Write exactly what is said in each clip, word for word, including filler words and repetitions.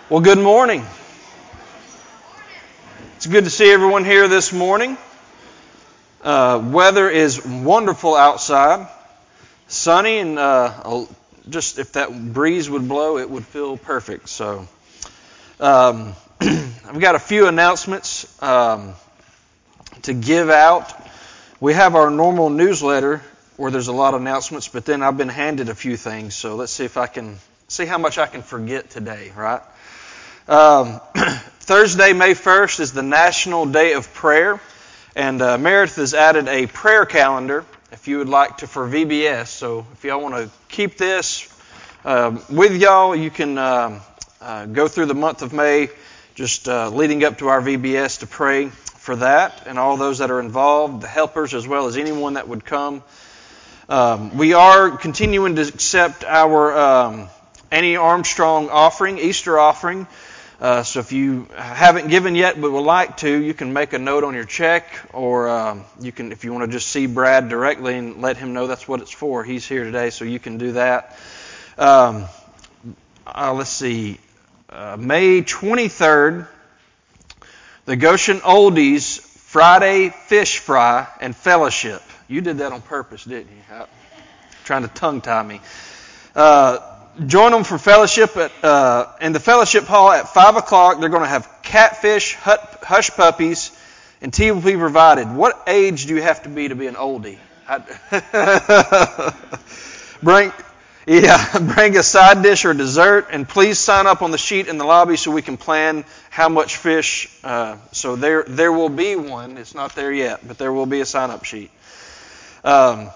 Well, good morning. It's good to see everyone here this morning. Uh, weather is wonderful outside, sunny, and uh, just if that breeze would blow, it would feel perfect. So, um, I've got a few announcements um, to give out. We have our normal newsletter where there's a lot of announcements, but then I've been handed a few things. So let's see if I can see how much I can forget today, right? Um, Thursday, May first is the National Day of Prayer, and uh, Meredith has added a prayer calendar if you would like to for V B S. So if y'all want to keep this uh, with y'all, you can uh, uh, go through the month of May just uh, leading up to our V B S to pray for that and all those that are involved, the helpers as well as anyone that would come. Um, we are continuing to accept our um, Annie Armstrong offering, Easter offering. Uh, so if you haven't given yet but would like to, you can make a note on your check, or um, you can, if you want to just see Brad directly and let him know that's what it's for. He's here today, so you can do that. Um, uh, let's see, uh, May twenty-third, the Goshen Oldies Friday Fish Fry and Fellowship. You did that on purpose, didn't you? Uh, trying to tongue tie me. Uh, Join them for fellowship at uh, in the fellowship hall at five o'clock. They're going to have catfish, hut, hush puppies, and tea will be provided. What age do you have to be to be an oldie? I, bring, yeah, bring a side dish or dessert, and please sign up on the sheet in the lobby so we can plan how much fish. Uh, so there, there will be one. It's not there yet, but there will be a sign-up sheet. Um,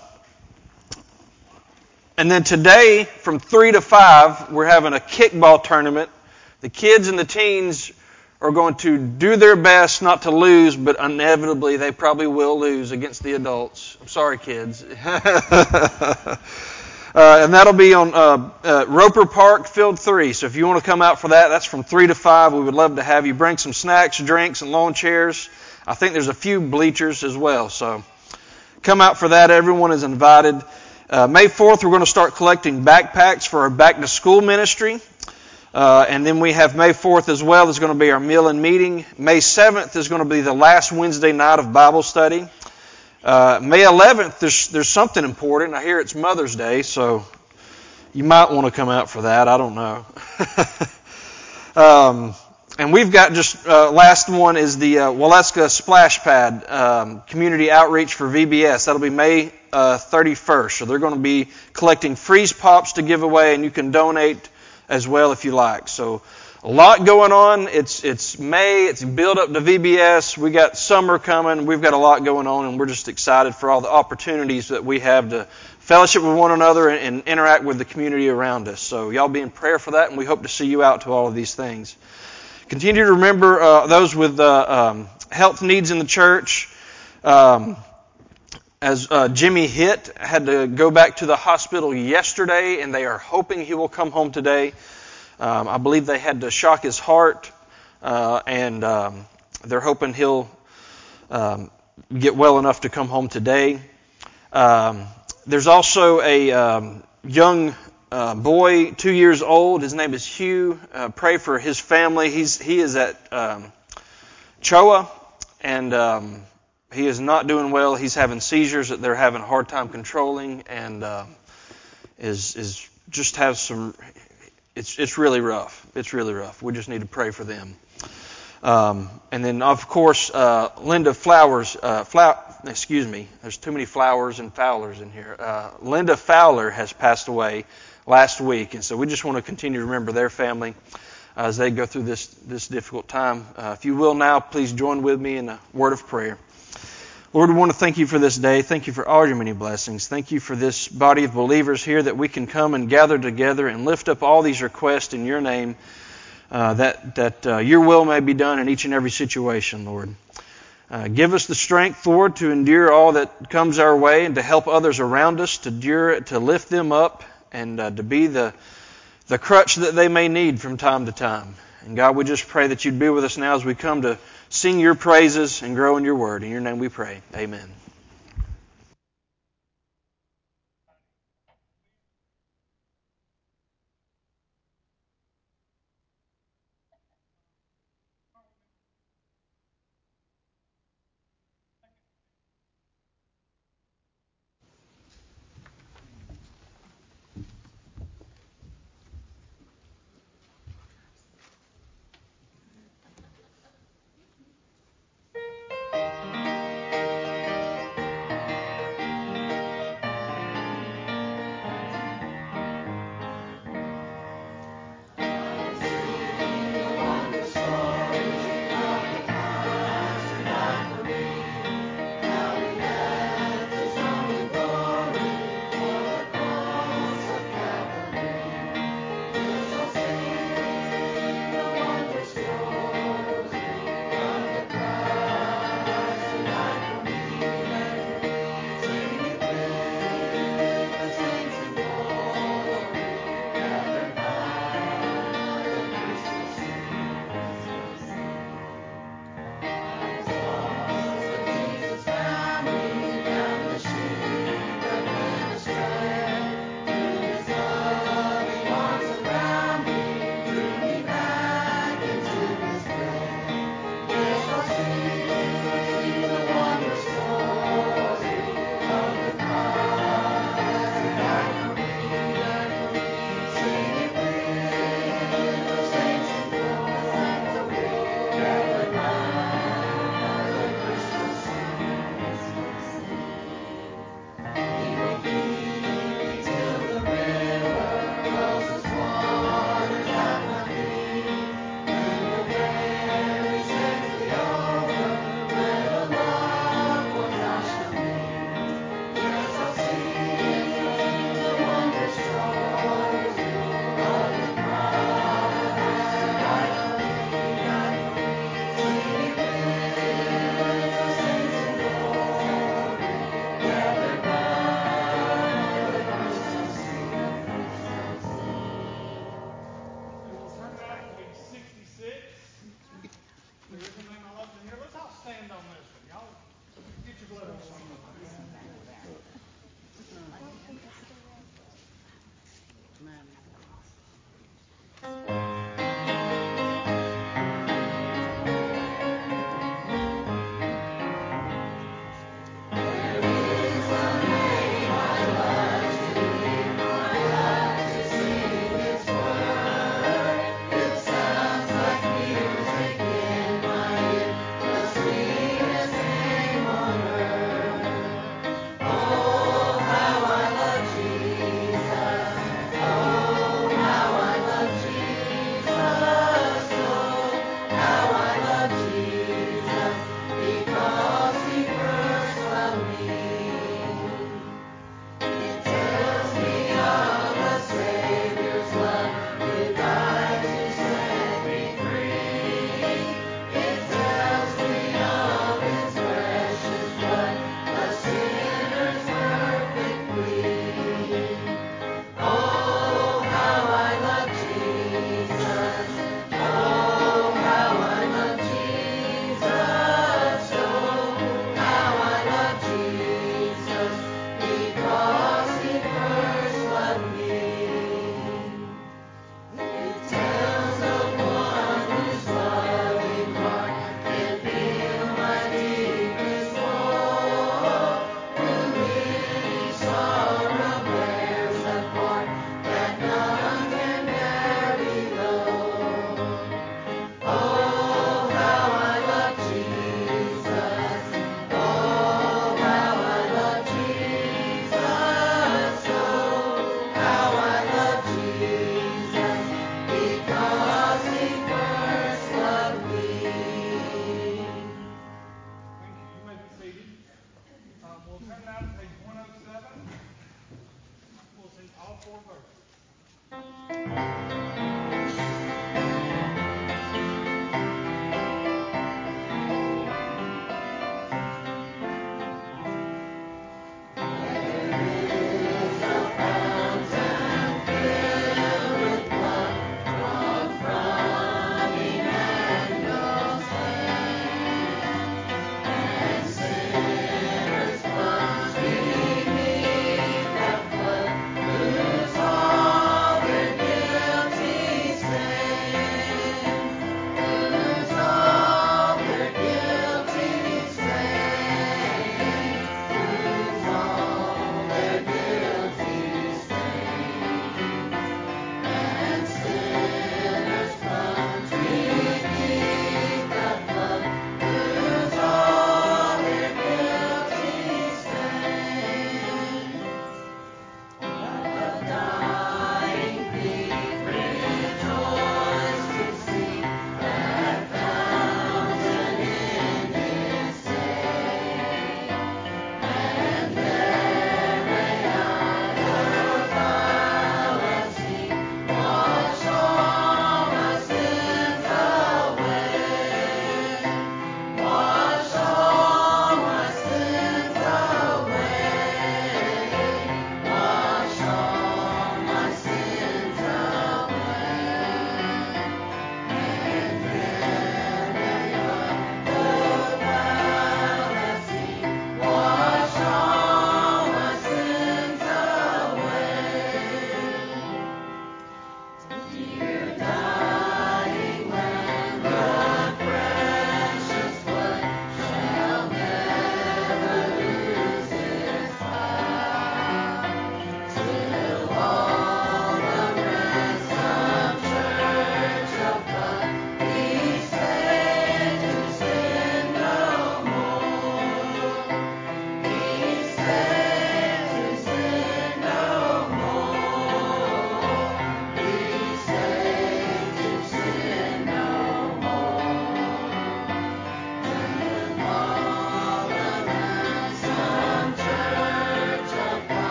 And then today, from three to five, we're having a kickball tournament. The kids and the teens are going to do their best not to lose, but inevitably they probably will lose against the adults. I'm sorry, kids. uh, and that'll be on uh, uh, Roper Park, Field three. So if you want to come out for that, that's from three to five. We would love to have you. Bring some snacks, drinks, and lawn chairs. I think there's a few bleachers as well. So come out for that. Everyone is invited. Uh, May fourth, we're going to start collecting backpacks for our back-to-school ministry. Uh, and then we have May fourth as well. There's going to be our meal and meeting. May seventh is going to be the last Wednesday night of Bible study. Uh, May eleventh, there's, there's something important. I hear it's Mother's Day, so you might want to come out for that. I don't know. um, and we've got just, uh, last one is the uh, Waleska Splash Pad um, Community Outreach for V B S. That'll be May Uh, thirty-first. So they're going to be collecting freeze pops to give away, and you can donate as well if you like. So a lot going on. It's it's May. It's build up to V B S. We got summer coming. We've got a lot going on, and we're just excited for all the opportunities that we have to fellowship with one another and, and interact with the community around us. So y'all be in prayer for that, and we hope to see you out to all of these things. Continue to remember uh, those with uh, um, health needs in the church. Um, As uh, Jimmy Hitt had to go back to the hospital yesterday, and they are hoping he will come home today. Um, I believe they had to shock his heart, uh, and um, they're hoping he'll um, get well enough to come home today. Um, there's also a um, young uh, boy, two years old. His name is Hugh. Uh, pray for his family. He's he is at um, C H O A, and um, he is not doing well. He's having seizures that they're having a hard time controlling, and uh, is is just has some. It's it's really rough. It's really rough. We just need to pray for them. Um, and then of course, uh, Linda Flowers. Uh, Flow, excuse me. There's too many Flowers and Fowlers in here. Uh, Linda Fowler has passed away last week, and so we just want to continue to remember their family uh, as they go through this this difficult time. Uh, if you will now, please join with me in a word of prayer. Lord, we want to thank you for this day. Thank you for all your many blessings. Thank you for this body of believers here that we can come and gather together and lift up all these requests in your name, uh, that that uh, your will may be done in each and every situation, Lord. Uh, give us the strength, Lord, to endure all that comes our way and to help others around us, to endure, to lift them up, and uh, to be the the crutch that they may need from time to time. And God, we just pray that you'd be with us now as we come to sing your praises and grow in your word. In your name we pray. Amen. turn out to page one oh seven. We'll sing all four verses. Whose all their guilty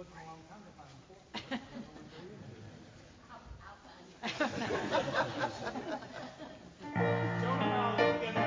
looking a long time to find four. Joan and I'll look together.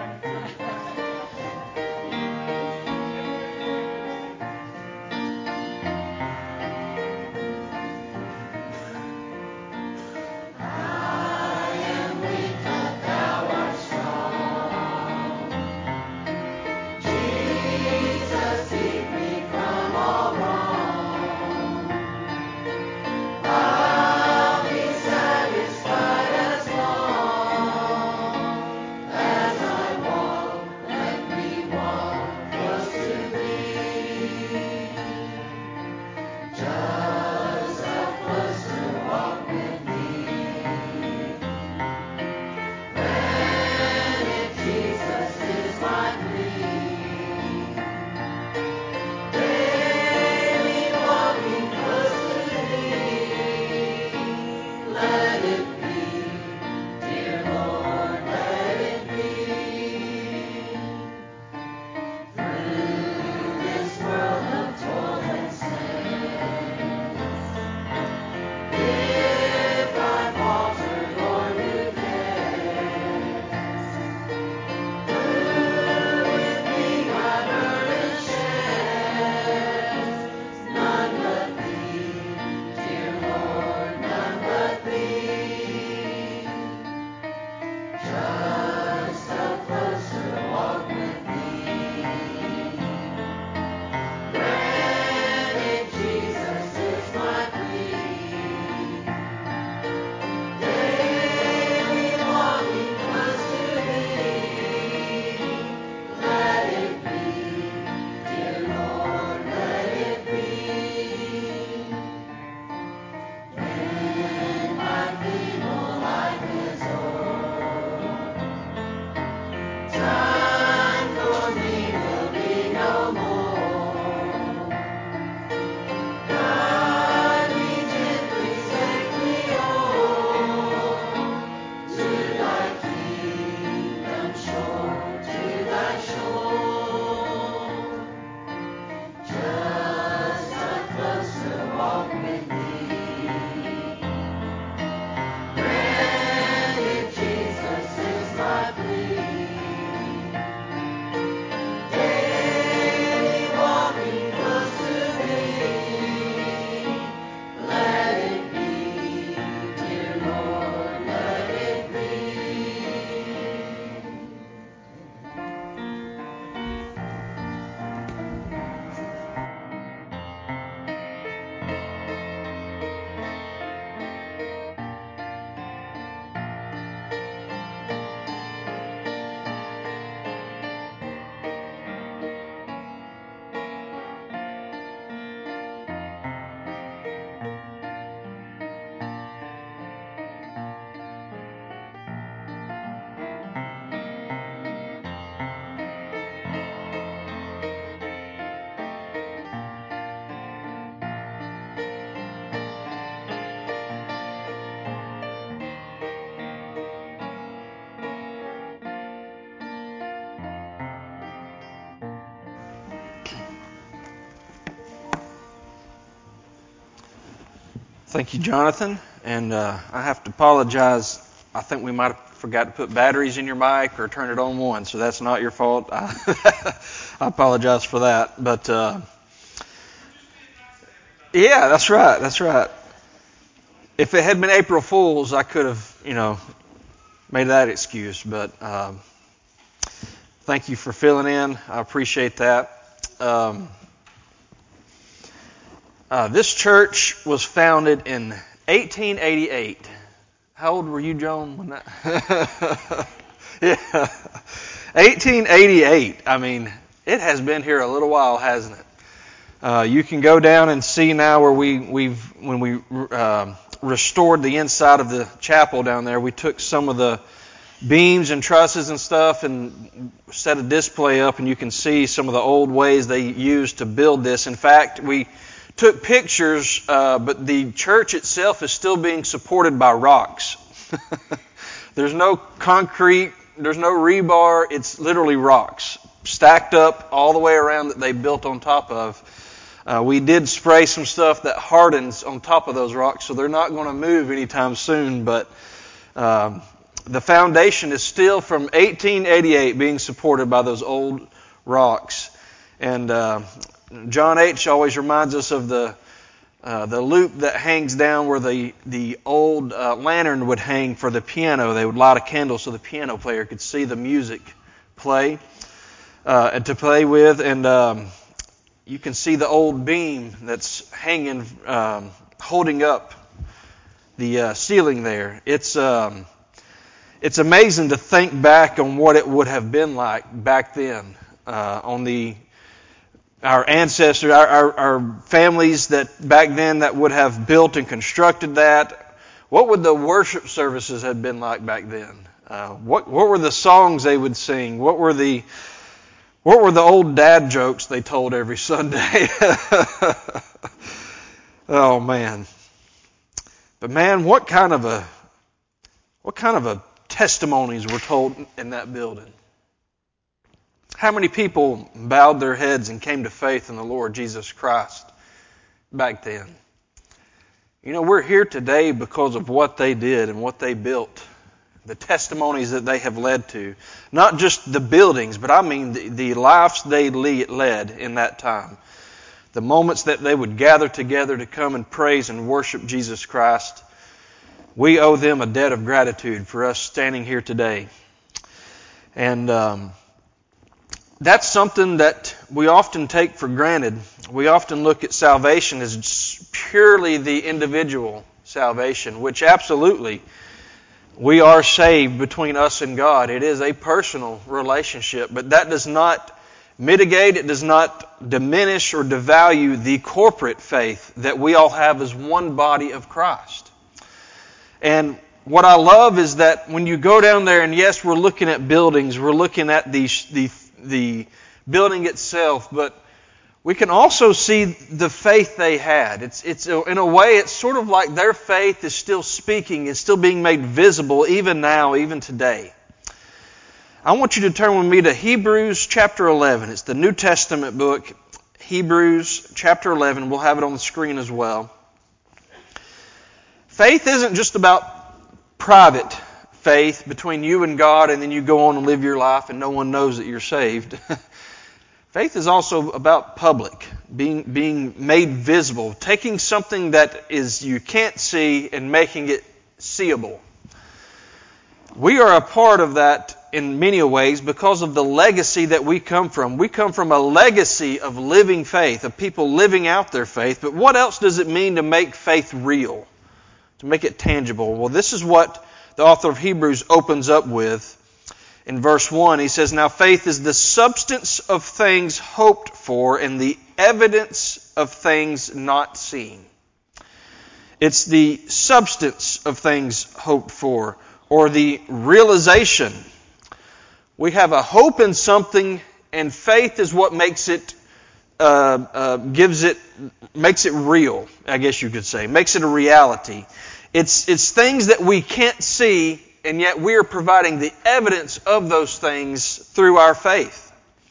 Thank you, Jonathan. And uh, I have to apologize. I think we might have forgot to put batteries in your mic or turn it on one, so that's not your fault. I, I apologize for that. But uh, yeah, that's right. That's right. If it had been April Fool's, I could have, you know, made that excuse. But um, thank you for filling in. I appreciate that. Um, Uh, this church was founded in eighteen eighty-eight. How old were you, Joan, when that? Yeah, eighteen eighty-eight. I mean, it has been here a little while, hasn't it? Uh, you can go down and see now where we we've when we uh, restored the inside of the chapel down there. We took some of the beams and trusses and stuff and set a display up, and you can see some of the old ways they used to build this. In fact, we took pictures, uh, but the church itself is still being supported by rocks. There's no concrete, there's no rebar, it's literally rocks stacked up all the way around that they built on top of. Uh, we did spray some stuff that hardens on top of those rocks, so they're not going to move anytime soon. But um, the foundation is still from eighteen eighty-eight being supported by those old rocks. And uh, John H. always reminds us of the uh, the loop that hangs down where the, the old uh, lantern would hang for the piano. They would light a candle so the piano player could see the music play uh, and to play with. And um, you can see the old beam that's hanging, um, holding up the uh, ceiling there. It's um, it's amazing to think back on what it would have been like back then. Uh, on the our ancestors, our, our, our families that back then that would have built and constructed that. What would the worship services have been like back then? Uh, what what were the songs they would sing? What were the what were the old dad jokes they told every Sunday? Oh man! But man, what kind of a what kind of a testimonies were told in that building? How many people bowed their heads and came to faith in the Lord Jesus Christ back then? You know, we're here today because of what they did and what they built, the testimonies that they have led to. Not just the buildings, but I mean the, the lives they led in that time. The moments that they would gather together to come and praise and worship Jesus Christ. We owe them a debt of gratitude for us standing here today. And um, that's something that we often take for granted. We often look at salvation as purely the individual salvation, which absolutely we are saved between us and God. It is a personal relationship, but that does not mitigate, it does not diminish or devalue the corporate faith that we all have as one body of Christ. And what I love is that when you go down there, and yes, we're looking at buildings, we're looking at the the the building itself, but we can also see the faith they had. It's it's in a way, it's sort of like their faith is still speaking, it's still being made visible even now, even today. I want you to turn with me to Hebrews chapter eleven. It's the New Testament book, Hebrews chapter eleven. We'll have it on the screen as well. Faith isn't just about private faith between you and God, and then you go on and live your life and no one knows that you're saved. Faith is also about public, being being made visible, taking something that is you can't see and making it seeable. We are a part of that in many ways because of the legacy that we come from. We come from a legacy of living faith, of people living out their faith. But what else does it mean to make faith real? To make it tangible? Well, this is what the author of Hebrews opens up with. In verse one, he says, "Now faith is the substance of things hoped for and the evidence of things not seen." It's the substance of things hoped for, or the realization. We have a hope in something, and faith is what makes it, uh, uh, gives it, makes it real, I guess you could say, makes it a reality. It's it's things that we can't see, and yet we are providing the evidence of those things through our faith.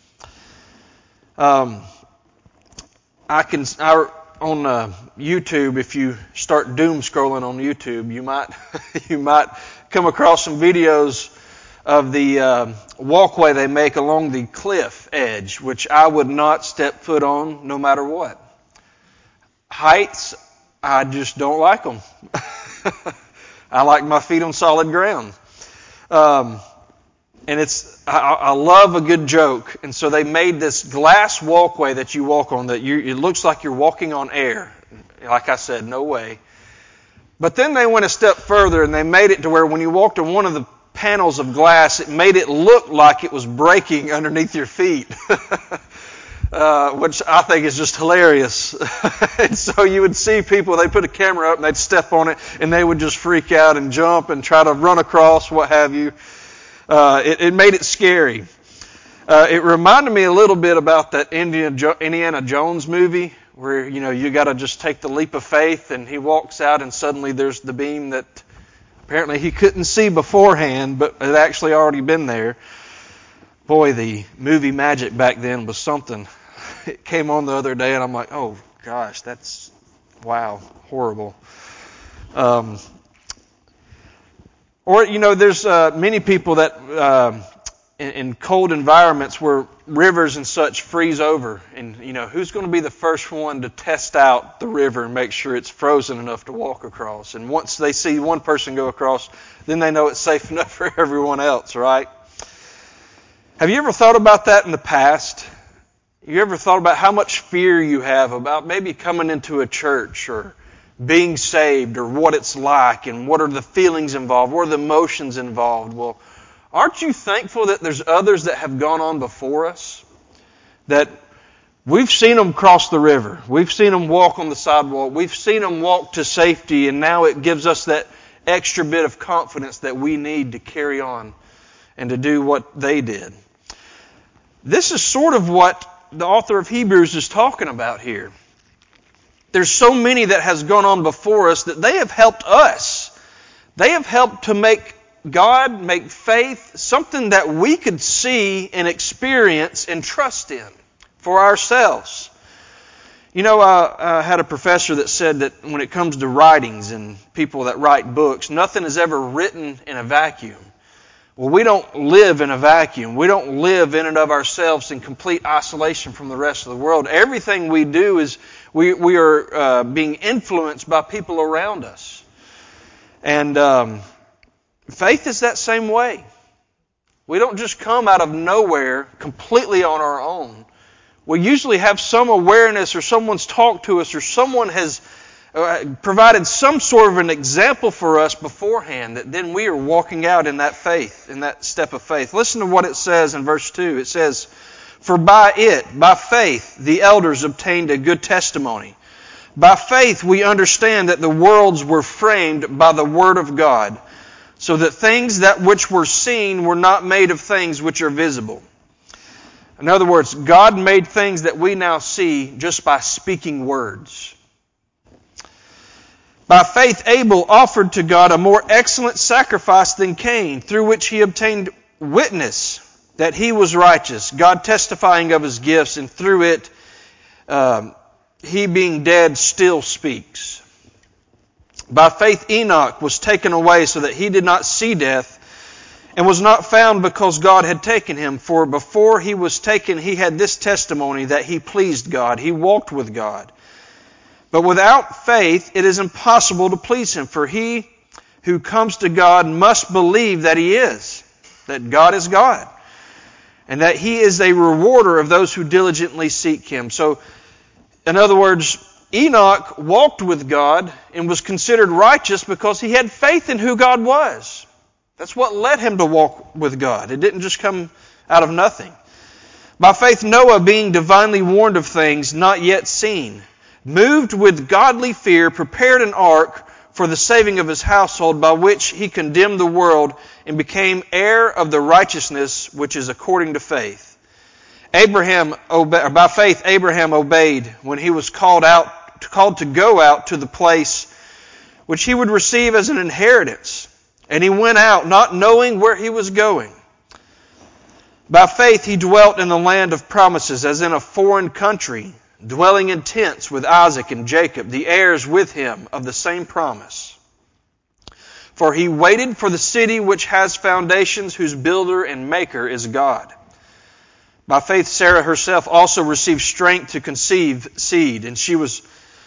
Um, I can I, on uh, YouTube, if you start doom scrolling on YouTube, you might you might come across some videos of the uh, walkway they make along the cliff edge, which I would not step foot on no matter what. Heights, I just don't like them. I like my feet on solid ground. Um, and it's, I, I love a good joke. And so they made this glass walkway that you walk on that you, it looks like you're walking on air. Like I said, no way. But then they went a step further and they made it to where when you walked on one of the panels of glass, it made it look like it was breaking underneath your feet. Uh, which I think is just hilarious. And so you would see people, they put a camera up and they'd step on it and they would just freak out and jump and try to run across, what have you. Uh, it, it made it scary. Uh, it reminded me a little bit about that Indiana, jo- Indiana Jones movie where, you know, you got to just take the leap of faith and he walks out and suddenly there's the beam that apparently he couldn't see beforehand, but had actually already been there. Boy, the movie magic back then was something. it came on the other day, and I'm like, oh gosh, that's, wow, horrible. Um, or, you know, there's uh, many people that uh, in, in cold environments where rivers and such freeze over. And, you know, who's going to be the first one to test out the river and make sure it's frozen enough to walk across? And once they see one person go across, then they know it's safe enough for everyone else, right? Have you ever thought about that in the past? You ever thought about how much fear you have about maybe coming into a church or being saved, or what it's like, and what are the feelings involved, what are the emotions involved? Well, aren't you thankful that there's others that have gone on before us? That we've seen them cross the river. We've seen them walk on the sidewalk. We've seen them walk to safety, and now it gives us that extra bit of confidence that we need to carry on and to do what they did. This is sort of what the author of Hebrews is talking about here. There's so many that has gone on before us that they have helped us. They have helped to make God, make faith, something that we could see and experience and trust in for ourselves. You know, uh, I had a professor that said that when it comes to writings and people that write books, nothing is ever written in a vacuum. Well, we don't live in a vacuum. We don't live in and of ourselves in complete isolation from the rest of the world. Everything we do is we we are uh, being influenced by people around us. And um, faith is that same way. We don't just come out of nowhere completely on our own. We usually have some awareness, or someone's talked to us, or someone has uh, provided some sort of an example for us beforehand, that then we are walking out in that faith, in that step of faith. Listen to what it says in verse two. It says, "For by it, by faith, the elders obtained a good testimony. By faith we understand that the worlds were framed by the word of God, so that things that which were seen were not made of things which are visible." In other words, God made things that we now see just by speaking words. By faith Abel offered to God a more excellent sacrifice than Cain, through which he obtained witness that he was righteous, God testifying of his gifts, and through it um, he being dead still speaks. By faith Enoch was taken away so that he did not see death, and was not found because God had taken him. For before he was taken, he had this testimony, that he pleased God. He walked with God. But without faith, it is impossible to please him. For he who comes to God must believe that he is, that God is God, and that he is a rewarder of those who diligently seek him. So, in other words, Enoch walked with God and was considered righteous because he had faith in who God was. That's what led him to walk with God. It didn't just come out of nothing. By faith Noah, being divinely warned of things not yet seen, moved with godly fear, prepared an ark for the saving of his household, by which he condemned the world and became heir of the righteousness which is according to faith. Abraham, by faith Abraham obeyed when he was called out, called to go out to the place which he would receive as an inheritance. And he went out, not knowing where he was going. By faith he dwelt in the land of promises, as in a foreign country, dwelling in tents with Isaac and Jacob, the heirs with him of the same promise. For he waited for the city which has foundations, whose builder and maker is God. By faith Sarah herself also received strength to conceive seed, and she was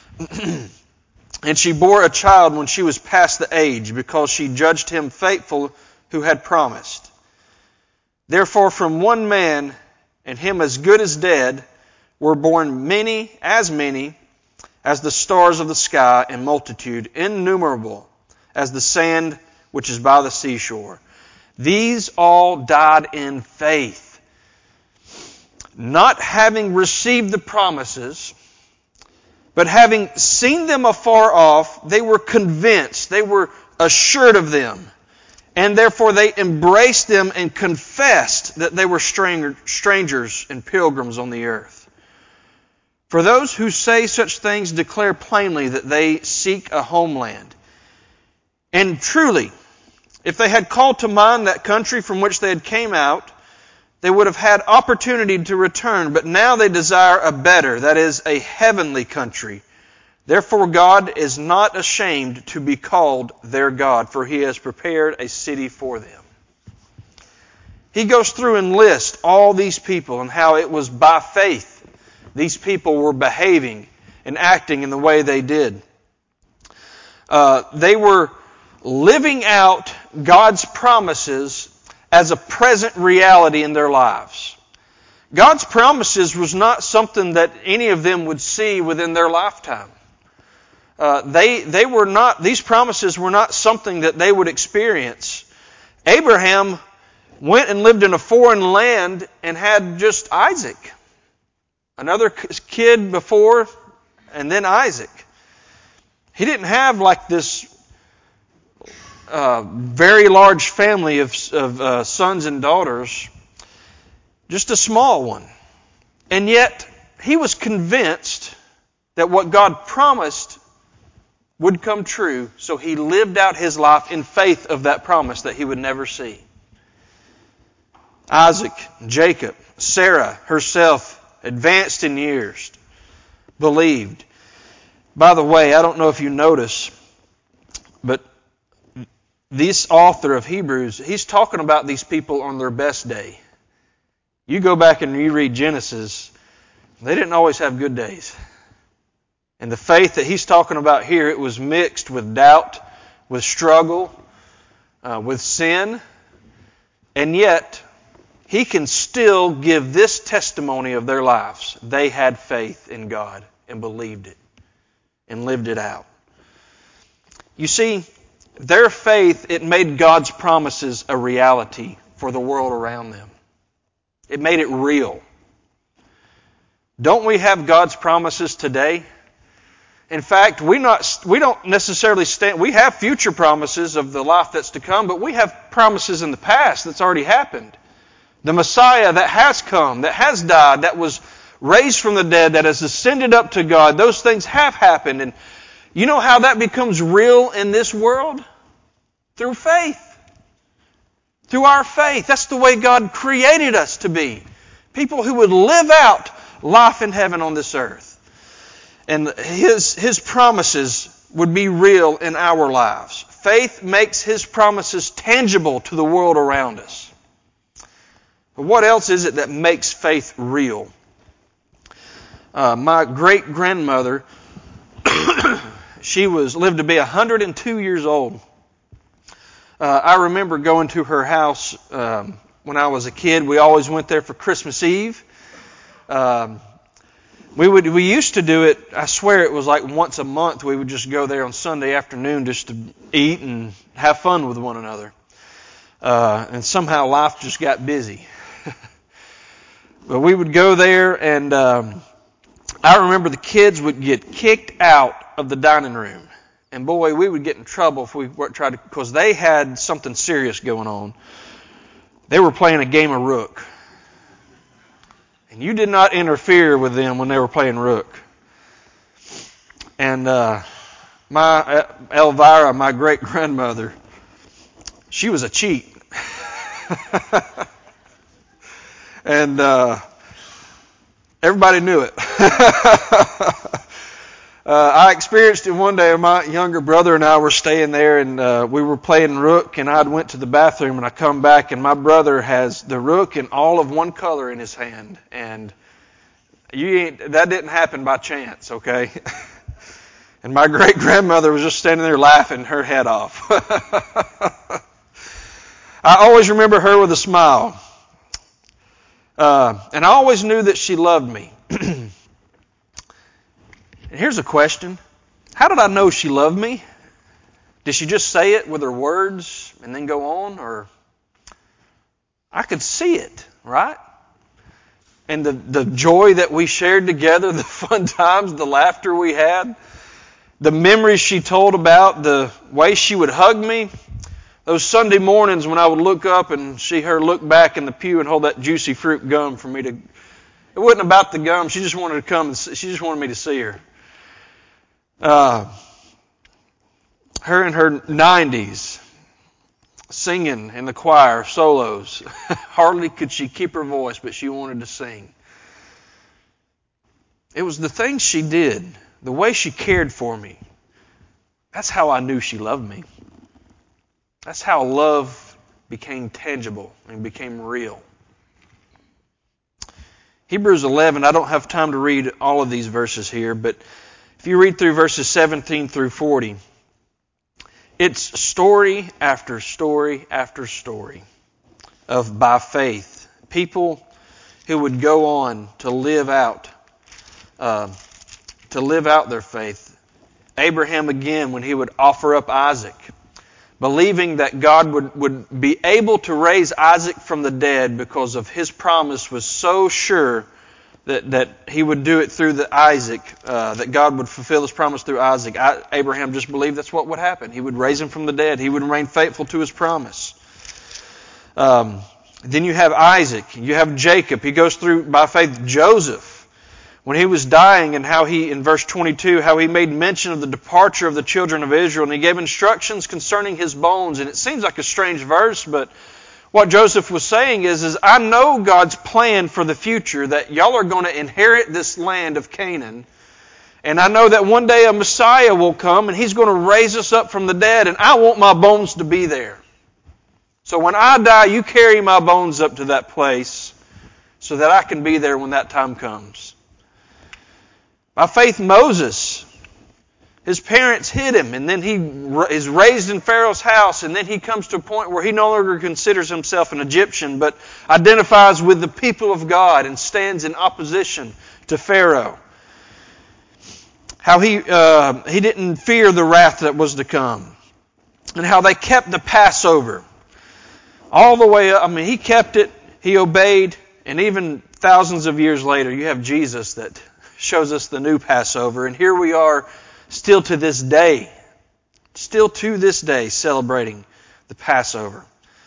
and she bore a child when she was past the age, because she judged him faithful who had promised. Therefore from one man, and him as good as dead, were born many, as many, as the stars of the sky, and multitude, innumerable, as the sand which is by the seashore. These all died in faith, not having received the promises, but having seen them afar off, they were convinced, they were assured of them, and therefore they embraced them and confessed that they were strangers and pilgrims on the earth. For those who say such things declare plainly that they seek a homeland. And truly, if they had called to mind that country from which they had came out, They would have had opportunity to return, but now they desire a better, that is, a heavenly country. Therefore God is not ashamed to be called their God, for He has prepared a city for them. He goes through and lists all these people and how it was by faith these people were behaving and acting in the way they did. Uh, they were living out God's promises as a present reality in their lives. God's promises was not something that any of them would see within their lifetime. Uh, they they were not; these promises were not something that they would experience. Abraham went and lived in a foreign land and had just Isaac, another kid before, and then Isaac. He didn't have like this uh, very large family of, of uh, sons and daughters, just a small one. And yet, he was convinced that what God promised would come true, so he lived out his life in faith of that promise that he would never see. Isaac, Jacob, Sarah herself, advanced in years, believed. By the way, I don't know if you notice, but this author of Hebrews, he's talking about these people on their best day. You go back and you read Genesis, they didn't always have good days. And the faith that he's talking about here, it was mixed with doubt, with struggle, uh, with sin, and yet he can still give this testimony of their lives. They had faith in God and believed it and lived it out. You see, their faith, it made God's promises a reality for the world around them. It made it real. Don't we have God's promises today? In fact, we not we don't necessarily stand. We have future promises of the life that's to come, but we have promises in the past that's already happened. The Messiah that has come, that has died, that was raised from the dead, that has ascended up to God, those things have happened. And you know how that becomes real in this world? Through faith. Through our faith. That's the way God created us to be. People who would live out life in heaven on this earth. And His, His promises would be real in our lives. Faith makes His promises tangible to the world around us. But what else is it that makes faith real? Uh, my great-grandmother, she was lived to be one hundred two years old. Uh, I remember going to her house um, when I was a kid. We always went there for Christmas Eve. Um, we would we used to do it, I swear it was like once a month. We would just go there on Sunday afternoon just to eat and have fun with one another. Uh, and somehow life just got busy. But we would go there, and um, I remember the kids would get kicked out of the dining room. And boy, we would get in trouble if we tried to, because they had something serious going on. They were playing a game of Rook. And you did not interfere with them when they were playing Rook. And uh, my Elvira, my great-grandmother, she was a cheat. And uh, everybody knew it. uh, I experienced it one day. My younger brother and I were staying there, and uh, we were playing Rook, and I went to the bathroom, and I come back, and my brother has the Rook in all of one color in his hand. And you ain't, that didn't happen by chance, okay? And my great-grandmother was just standing there laughing her head off. I always remember her with a smile. Uh, and I always knew that she loved me. And here's a question. How did I know she loved me? Did she just say it with her words and then go on? Or I could see it, right? And the, the joy that we shared together, the fun times, the laughter we had, the memories she told about, the way she would hug me. Those Sunday mornings when I would look up and see her look back in the pew and hold that juicy fruit gum for me to... It wasn't about the gum. She just wanted to come. And she just wanted me to see her. Uh, her in her nineties. singing in the choir, solos. Hardly could she keep her voice, but she wanted to sing. It was the things she did, the way she cared for me. That's how I knew she loved me. That's how love became tangible and became real. Hebrews eleven, I don't have time to read all of these verses here, but if you read through verses seventeen through forty, it's story after story after story of by faith. People who would go on to live out, uh, to live out their faith. Abraham again, when he would offer up Isaac, believing that God would, would be able to raise Isaac from the dead because of his promise was so sure that, that he would do it through the Isaac, uh, that God would fulfill his promise through Isaac. I, Abraham just believed that's what would happen. He would raise him from the dead. He would remain faithful to his promise. Um, then you have Isaac. You have Jacob. He goes through, by faith, Joseph. When he was dying, and how he, in verse twenty-two, how he made mention of the departure of the children of Israel, and he gave instructions concerning his bones. And it seems like a strange verse, but what Joseph was saying is, is I know God's plan for the future, that y'all are going to inherit this land of Canaan. And I know that one day a Messiah will come, and He's going to raise us up from the dead, and I want my bones to be there. So when I die, you carry my bones up to that place so that I can be there when that time comes. By faith, Moses, his parents hid him, and then he is raised in Pharaoh's house, and then he comes to a point where he no longer considers himself an Egyptian, but identifies with the people of God and stands in opposition to Pharaoh. How he uh, he didn't fear the wrath that was to come, and how they kept the Passover all the way up. I mean, he kept it, he obeyed, and even thousands of years later, you have Jesus that shows us the new Passover. And here we are still to this day, still to this day celebrating the Passover.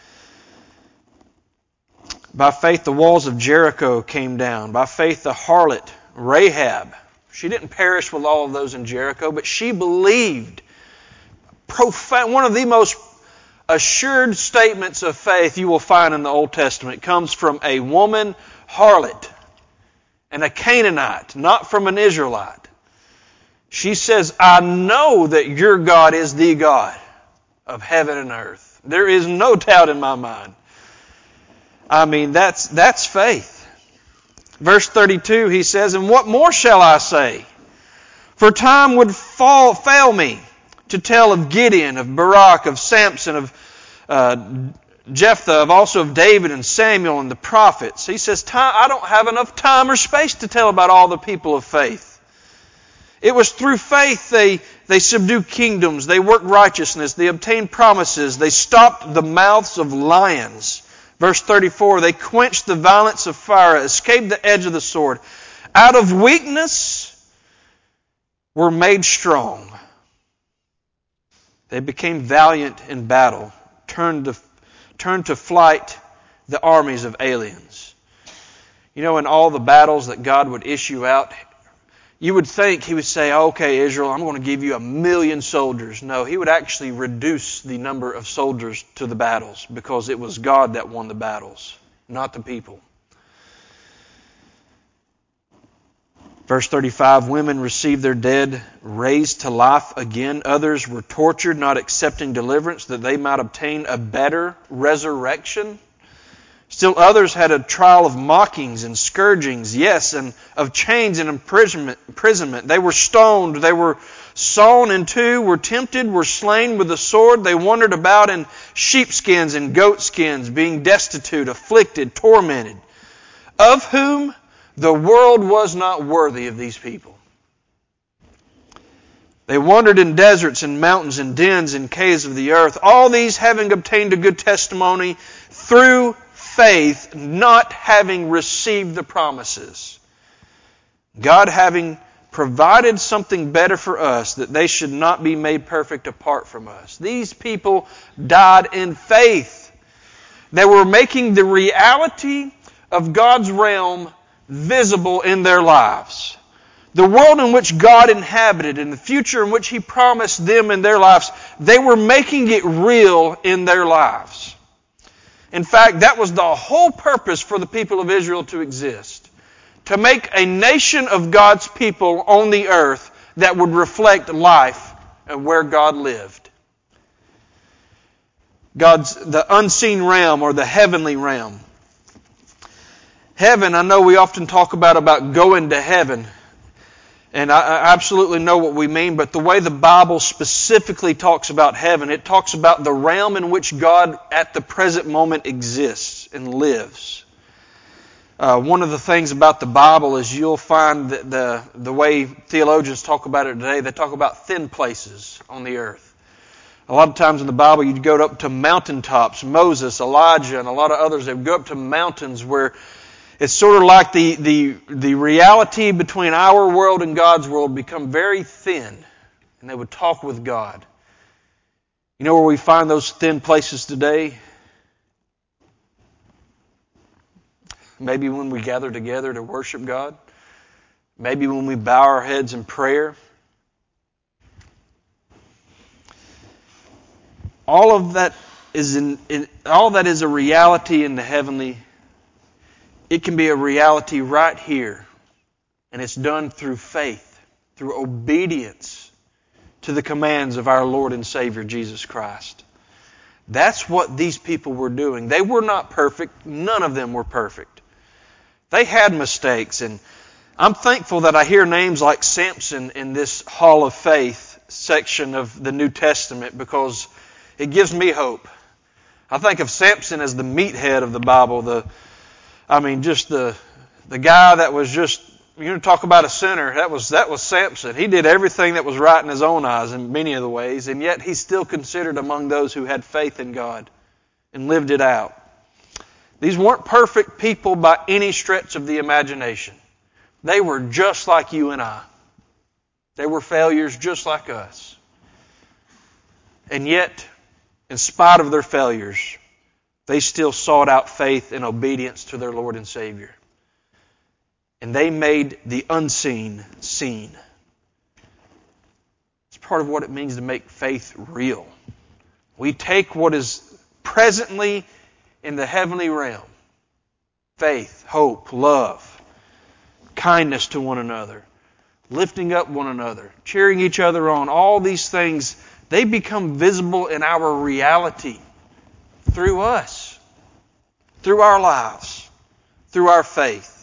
By faith, the walls of Jericho came down. By faith, the harlot Rahab, she didn't perish with all of those in Jericho, but she believed. Profound, one of the most assured statements of faith you will find in the Old Testament comes from a woman harlot and a Canaanite, not from an Israelite. She says, I know that your God is the God of heaven and earth. There is no doubt in my mind. I mean, that's that's faith. Verse thirty-two, he says, and what more shall I say? For time would fall, fail me to tell of Gideon, of Barak, of Samson, of uh, Jephthah, of also of David and Samuel and the prophets. He says, I don't have enough time or space to tell about all the people of faith. It was through faith they, they subdued kingdoms, they worked righteousness, they obtained promises, they stopped the mouths of lions. Verse thirty-four, they quenched the violence of fire, escaped the edge of the sword. Out of weakness were made strong. They became valiant in battle, turned to Turn to flight the armies of aliens. You know, in all the battles that God would issue out, you would think He would say, okay, Israel, I'm going to give you a million soldiers. No, He would actually reduce the number of soldiers to the battles because it was God that won the battles, not the people. Verse thirty-five, women received their dead raised to life again. Others were tortured, not accepting deliverance, that they might obtain a better resurrection. Still others had a trial of mockings and scourgings, yes, and of chains and imprisonment. imprisonment. They were stoned, they were sawn in two, were tempted, were slain with the sword. They wandered about in sheepskins and goatskins, being destitute, afflicted, tormented, of whom the world was not worthy of these people. They wandered in deserts and mountains and dens and caves of the earth, all these having obtained a good testimony through faith, not having received the promises. God having provided something better for us, that they should not be made perfect apart from us. These people died in faith. They were making the reality of God's realm visible in their lives. The world in which God inhabited and the future in which He promised them in their lives, they were making it real in their lives. In fact, that was the whole purpose for the people of Israel to exist. To make a nation of God's people on the earth that would reflect life and where God lived. God's, the unseen realm or the heavenly realm. Heaven, I know we often talk about, about going to heaven. And I, I absolutely know what we mean, but the way the Bible specifically talks about heaven, it talks about the realm in which God at the present moment exists and lives. Uh, one of the things about the Bible is you'll find that the, the way theologians talk about it today, they talk about thin places on the earth. A lot of times in the Bible you'd go up to mountaintops. Moses, Elijah, and a lot of others, they would go up to mountains where it's sort of like the, the, the reality between our world and God's world become very thin. And they would talk with God. You know where we find those thin places today? Maybe when we gather together to worship God. Maybe when we bow our heads in prayer. All of that is in, in all that is a reality in the heavenly. It can be a reality right here. And it's done through faith, through obedience to the commands of our Lord and Savior, Jesus Christ. That's what these people were doing. They were not perfect. None of them were perfect. They had mistakes. And I'm thankful that I hear names like Samson in this Hall of Faith section of the New Testament because it gives me hope. I think of Samson as the meathead of the Bible, the I mean, just the the guy that was just, you know, talk about a sinner, that was that was Samson. He did everything that was right in his own eyes in many of the ways, and yet he's still considered among those who had faith in God and lived it out. These weren't perfect people by any stretch of the imagination. They were just like you and I. They were failures just like us. And yet, in spite of their failures, they still sought out faith and obedience to their Lord and Savior. And they made the unseen seen. It's part of what it means to make faith real. We take what is presently in the heavenly realm, faith, hope, love, kindness to one another, lifting up one another, cheering each other on, all these things, they become visible in our reality. Through us, through our lives, through our faith.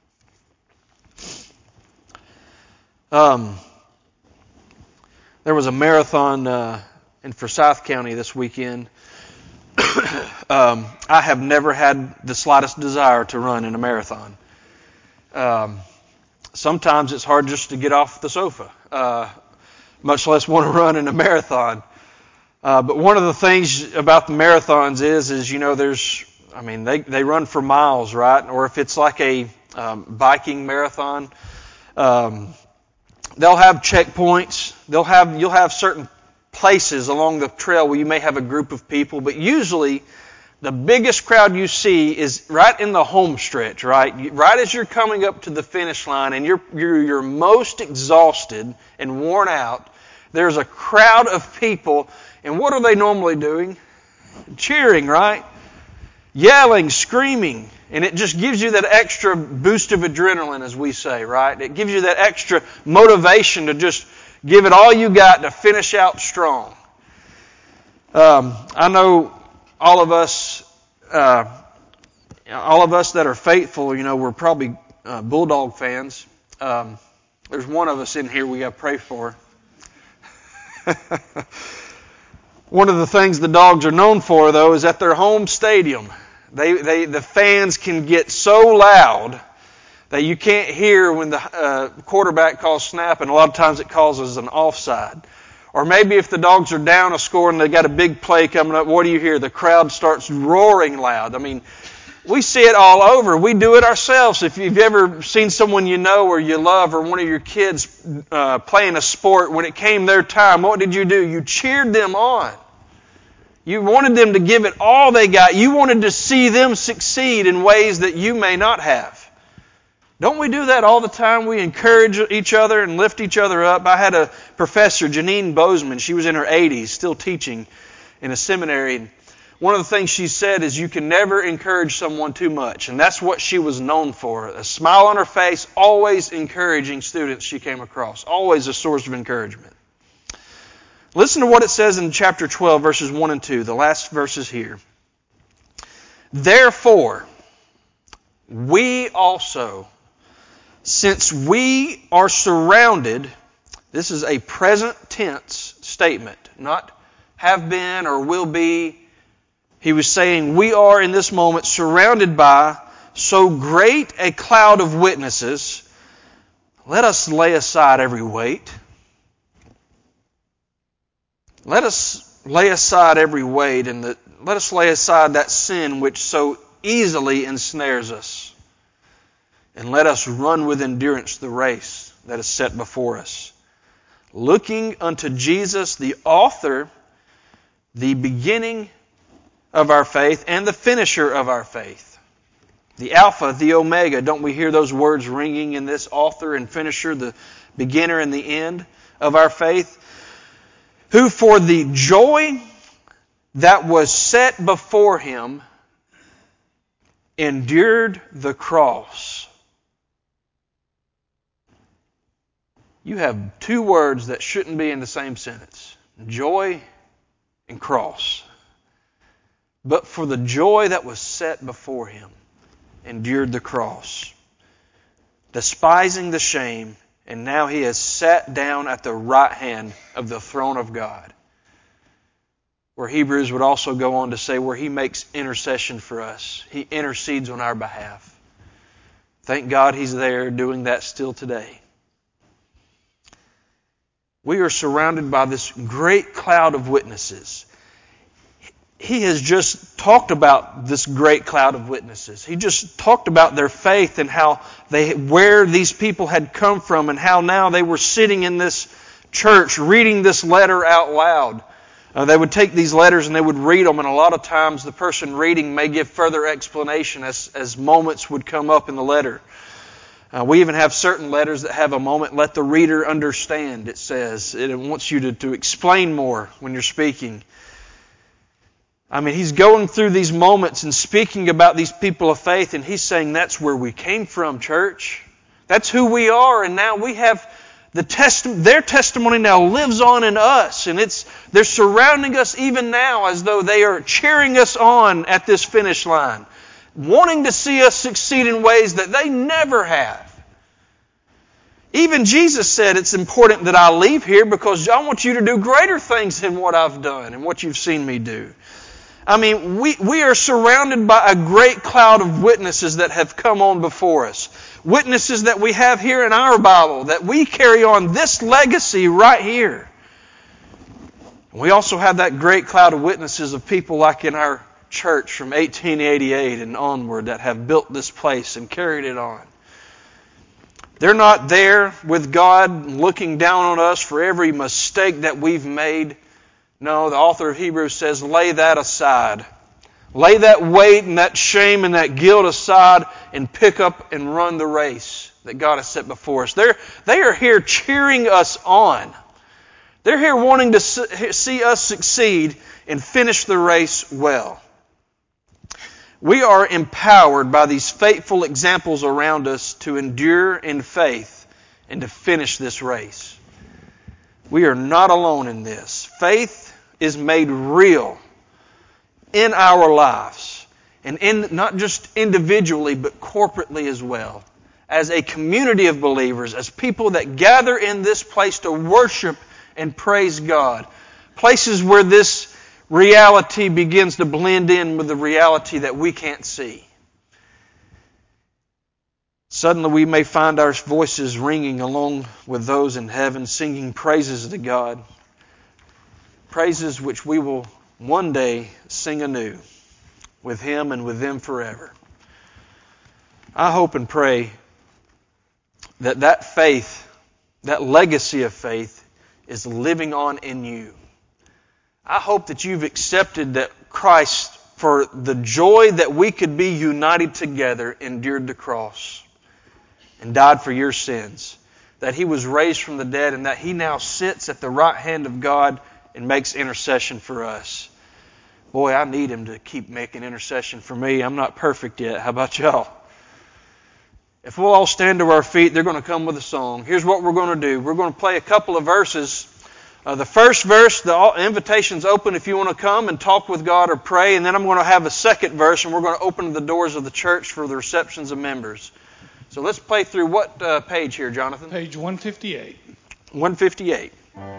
Um, there was a marathon uh, in Forsyth County this weekend. um, I have never had the slightest desire to run in a marathon. Um, sometimes it's hard just to get off the sofa, uh, much less want to run in a marathon. Uh, but one of the things about the marathons is, is you know, there's, I mean, they, they run for miles, right? Or if it's like a um, biking marathon, um, they'll have checkpoints. They'll have, you'll have certain places along the trail where you may have a group of people, but usually the biggest crowd you see is right in the home stretch, right? Right as you're coming up to the finish line and you're you're, you're most exhausted and worn out, there's a crowd of people. And what are they normally doing? Cheering, right? Yelling, screaming. And it just gives you that extra boost of adrenaline, as we say, right? It gives you that extra motivation to just give it all you got to finish out strong. Um, I know all of us, uh, all of us that are faithful, you know, we're probably uh, Bulldog fans. Um, there's one of us in here we got to pray for. One of the things the Dogs are known for, though, is at their home stadium. They, they, the fans can get so loud that you can't hear when the uh, quarterback calls snap, and a lot of times it causes an offside. Or maybe if the Dogs are down a score and they got a big play coming up, what do you hear? The crowd starts roaring loud. I mean, we see it all over. We do it ourselves. If you've ever seen someone you know or you love or one of your kids uh, playing a sport, when it came their time, what did you do? You cheered them on. You wanted them to give it all they got. You wanted to see them succeed in ways that you may not have. Don't we do that all the time? We encourage each other and lift each other up. I had a professor, Janine Bozeman. She was in her eighties, still teaching in a seminary. one of the things she said is you can never encourage someone too much. And that's what she was known for. A smile on her face, always encouraging students she came across. Always a source of encouragement. Listen to what it says in chapter twelve, verses one and two. The last verses here. Therefore, we also, since we are surrounded, this is a present tense statement, not have been or will be. He was saying we are in this moment surrounded by so great a cloud of witnesses. Let us lay aside every weight. Let us lay aside every weight and the, let us lay aside that sin which so easily ensnares us. And let us run with endurance the race that is set before us. Looking unto Jesus, the author, the beginning of our faith, and the finisher of our faith. The Alpha, the Omega. Don't we hear those words ringing in this author and finisher, the beginner and the end of our faith? Who for the joy that was set before him endured the cross. You have two words that shouldn't be in the same sentence. Joy and cross. But for the joy that was set before him, endured the cross, despising the shame, and now he has sat down at the right hand of the throne of God. Where Hebrews would also go on to say where he makes intercession for us. He intercedes on our behalf. Thank God he's there doing that still today. We are surrounded by this great cloud of witnesses. He has just talked about this great cloud of witnesses. He just talked about their faith and how they, where these people had come from and how now they were sitting in this church reading this letter out loud. Uh, they would take these letters and they would read them, and a lot of times the person reading may give further explanation as, as moments would come up in the letter. Uh, we even have certain letters that have a moment, let the reader understand, it says. It wants you to, to explain more when you're speaking. I mean, he's going through these moments and speaking about these people of faith, and he's saying that's where we came from, church. That's who we are, and now we have the testi- their testimony now lives on in us, and it's they're surrounding us even now as though they are cheering us on at this finish line, wanting to see us succeed in ways that they never have. Even Jesus said it's important that I leave here because I want you to do greater things than what I've done and what you've seen me do. I mean, we, we are surrounded by a great cloud of witnesses that have come on before us. Witnesses that we have here in our Bible, that we carry on this legacy right here. We also have that great cloud of witnesses of people like in our church from eighteen eighty-eight and onward that have built this place and carried it on. They're not there with God looking down on us for every mistake that we've made. No, the author of Hebrews says, lay that aside. Lay that weight and that shame and that guilt aside and pick up and run the race that God has set before us. They're, they are here cheering us on. They're here wanting to see us succeed and finish the race well. We are empowered by these faithful examples around us to endure in faith and to finish this race. We are not alone in this. Faith is made real in our lives, and in not just individually, but corporately as well. As a community of believers, as people that gather in this place to worship and praise God. Places where this reality begins to blend in with the reality that we can't see. Suddenly we may find our voices ringing along with those in heaven, singing praises to God. Praises which we will one day sing anew with Him and with them forever. I hope and pray that that faith, that legacy of faith, is living on in you. I hope that you've accepted that Christ, for the joy that we could be united together, endured the cross and died for your sins. That He was raised from the dead and that He now sits at the right hand of God and makes intercession for us. Boy, I need him to keep making intercession for me. I'm not perfect yet. How about y'all? If we'll all stand to our feet, they're going to come with a song. Here's what we're going to do. We're going to play a couple of verses. Uh, the first verse, the invitation's open if you want to come and talk with God or pray. And then I'm going to have a second verse, and we're going to open the doors of the church for the receptions of members. So let's play through what uh, page here, Jonathan? Page one fifty-eight. one fifty-eight.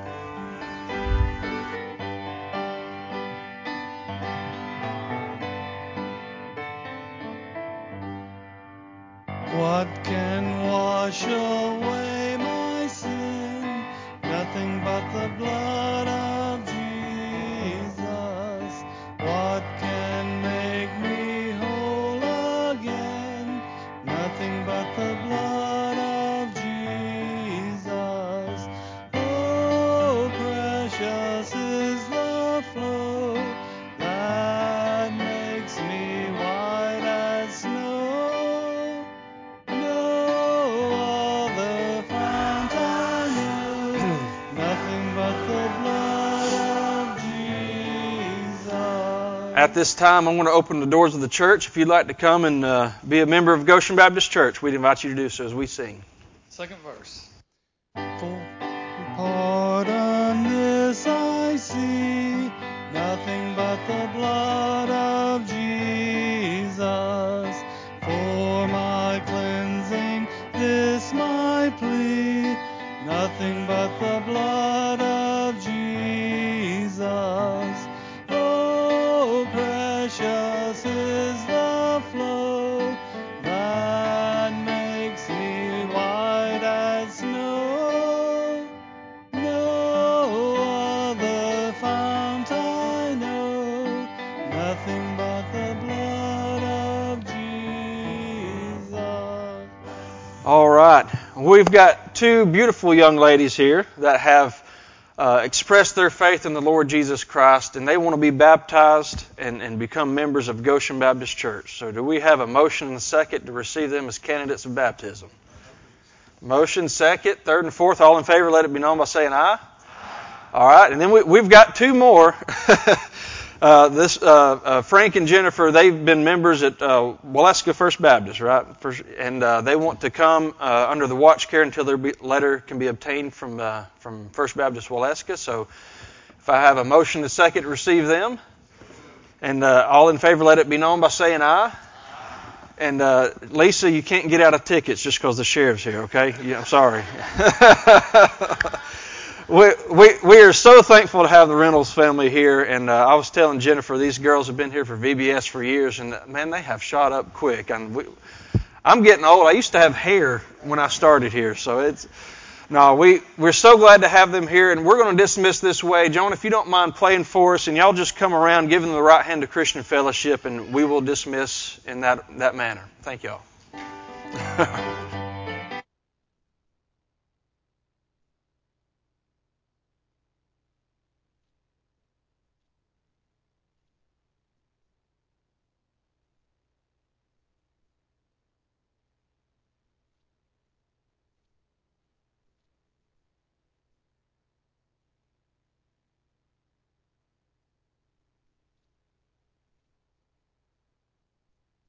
What can wash away my sin? Nothing but the blood of Jesus. What can make me whole again? Nothing but the blood of Jesus. Oh, precious is the flow that makes me white as snow. At this time, I'm going to open the doors of the church. If you'd like to come and uh, be a member of Goshen Baptist Church, we'd invite you to do so as we sing. Second verse. For pardon this I see, nothing but the blood of Jesus. For my cleansing, this my plea, nothing but the blood of Jesus. Oh, precious is the flow that makes me white as snow. No other fount I know, nothing but the blood of Jesus. All right. We've got two beautiful young ladies here that have uh, expressed their faith in the Lord Jesus Christ, and they want to be baptized and, and become members of Goshen Baptist Church. So do we have a motion and a second to receive them as candidates of baptism? Motion, second, third, and fourth. All in favor, let it be known by saying aye. All right. And then we, we've got two more. Uh, this uh, uh, Frank and Jennifer, they've been members at uh, Waleska First Baptist, right? First, and uh, they want to come uh, under the watch care until their be- letter can be obtained from uh, from First Baptist Waleska. So, if I have a motion to second to receive them, and uh, all in favor, let it be known by saying aye. And uh, Lisa, you can't get out of tickets just because the sheriff's here, okay? Yeah, I'm sorry. We, we we are so thankful to have the Reynolds family here, and uh, I was telling Jennifer, these girls have been here for V B S for years, and man, they have shot up quick. And we, I'm getting old. I used to have hair when I started here, so it's no. We we're so glad to have them here, and we're going to dismiss this way. Joan, if you don't mind playing for us, and y'all just come around, giving them the right hand to Christian Fellowship, and we will dismiss in that that manner. Thank y'all.